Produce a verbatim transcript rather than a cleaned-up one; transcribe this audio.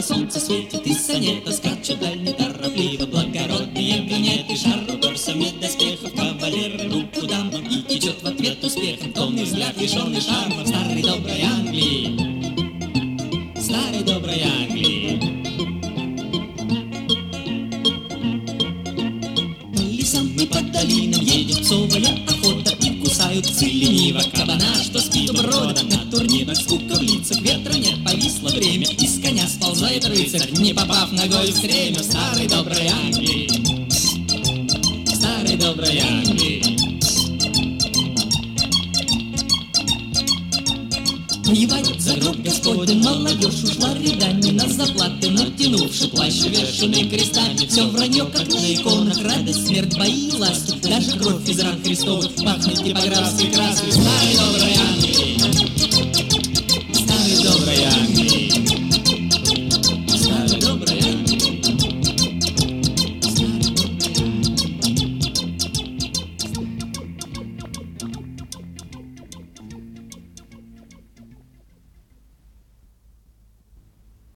солнце светит из сонета, скачут дальне торопливо благородные брюнеты, шар упорсами доспехов, кавалеры руку дамам, и течет в ответ успехом томный взгляд, лишенный шарма в старой доброй Англии, старой доброй Англии. По лесам и по долинам едет псовая охота, и кусаются лениво кабана, что спит у брода. На турнирах скука в лицах, ветра нет, повисло время, и с коня сползает рыцарь, не попав ногой в стремя старой доброй Англии, старой доброй Англии. Воевать за гроб Господень молодежь ушла рядами на заплаты, натянувши плащ, увешанный крестами. Все вранье, как на иконах, радость, смерть, бои и ласки, даже кровь из ран Христовых пахнет типографской краской старой доброй